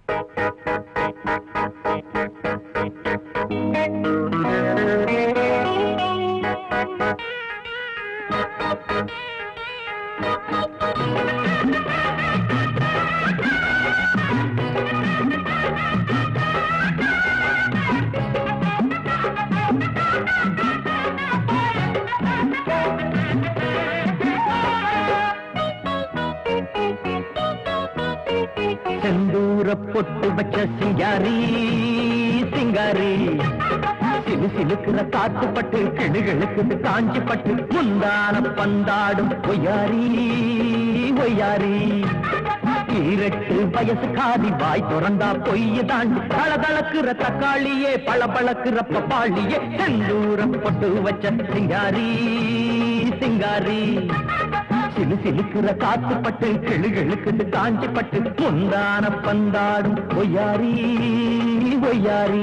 செந்தூர பொட்டு வச்ச சிங்காரி சிங்காரி சிலு சிலுக்குற காத்து பட்டு கிடுகிழுக்குது காஞ்சி பட்டு முந்தான பந்தாடும் ஒய்யாரி ஒய்யாரி 18 வயசு காதி வாய் திறந்தா பொய்ய தாண்டி தளதளக்குற தக்காளியே பளபளக்குற பப்பாளியே செந்தூர பொட்டு வச்ச சிங்காரி சிங்காரி சிலு சிலுக்குற காத்து பட்டு கிளுகிழுக்குது காஞ்சி பட்டு முந்தான பந்தாடும் ஒய்யாரி ஒய்யாரி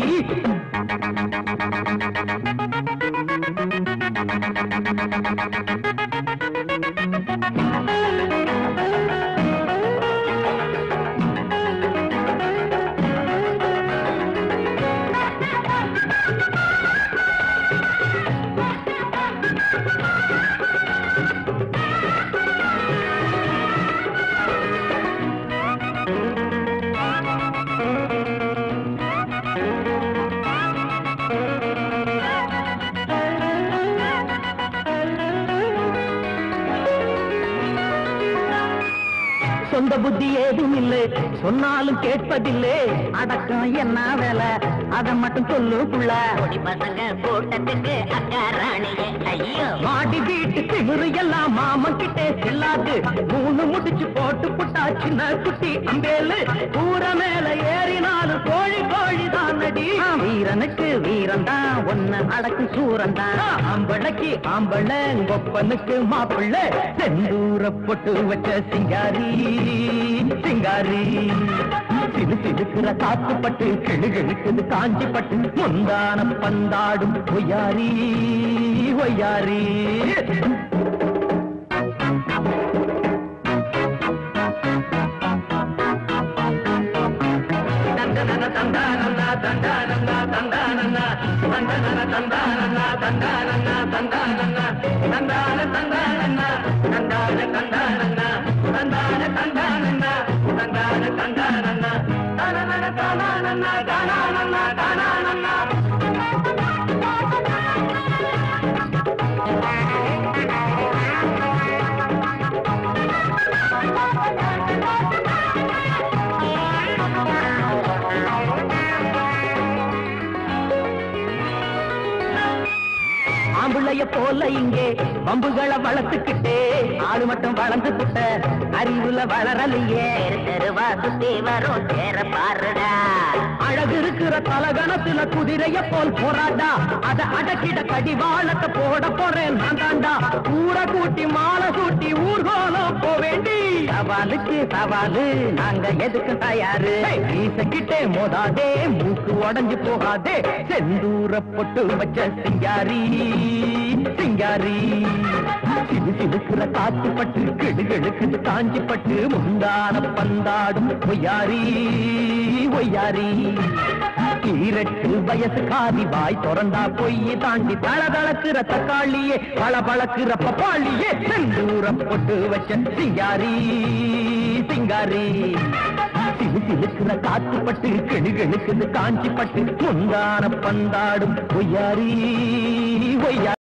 சொந்த புத்தி ஏதும் இல்லை சொன்னாலும் கேட்பதில்லை அடக்கம் என்ன வேலை அதை மட்டும் சொல்லுக்குள்ள பசங்க கூட்டத்துக்கு அக்கா ராணியே ஐயோ மாடி வீட்டு திமிரு எல்லாம் மாமன் கிட்டே செல்லாது 3 முடிச்சு போட்டு புட்டா சின்ன குட்டி அம்பேலு கூற மேல ஏறினாலும் கோழி கோழி தான் நடி வீரனுக்கு வீரன் தான் ஒன்னு அடக்கு சூரன் தான் ஆம்பளைக்கு ஆம்பளை கொப்பனுக்கு மாப்பிள்ளை செந்தூர பொட்டு வச்ச சிங்காரி சிங்காரி சிலு சிலுக்குற காத்து பட்டு கிளுகிழுக்குது காஞ்சி பட்டு முந்தான பந்தாடும் ஒய்யாரி ஒய்யாரி தந்தானன்னா தந்தானன்னா தந்தானன்னா தந்தானன்னா தந்தானன்னா தந்தானன்னா தந்தானன்னா தந்தானன்னா தந்தான தந்தானன்னா தந்தான தந்தானன்னா தந்தான தந்தானன்னா தந்தான தந்தானன்னா தானனன்னா தானனன்னா தானனன்னா தானனன்னா ஆம்புளைய போல இங்கே பம்புகளை வளர்த்துக்கிட்டே ஆடு மட்டும் வளர்ந்து புட்ட அறிவுல வளரலையே தெருவா சுத்தி வரும் சேர பாருடா அழகு இருக்கிற தலகணத்துல குதிரைய போல் போராடா அத அடக்கிட கடிவாளத்தை போட போறேன் நான் தாண்டா ஊரை கூட்டி மாலை கூட்டி ஊர்கோலம் போவேண்டி சவாலுக்கு சவாலு நாங்க எதுக்கு தயாரு வீசக்கிட்டே மோதாதே மூக்கு உடஞ்சு போகாதே செந்தூர பொட்டு வச்ச சிங்காரி சிங்காரி சிலு சிலுக்குற காத்து பட்டு கிடுகிழுக்குது காஞ்சி பட்டு முந்தான பந்தாடும் ஒய்யாரி ஒய்யாரி 18 வயசு காதி வாய் திறந்தா பொய்ய தாண்டி தளதளக்குற தக்காளியே பளபளக்குற பப்பாளியே செந்தூர பொட்டு வச்ச சிங்காரி சிங்காரி சிலு சிலுக்குற காத்து பட்டு கிடுகிழுக்குது காஞ்சி பட்டு முந்தான பந்தாடும் ஒய்யாரி ஒய்யாரி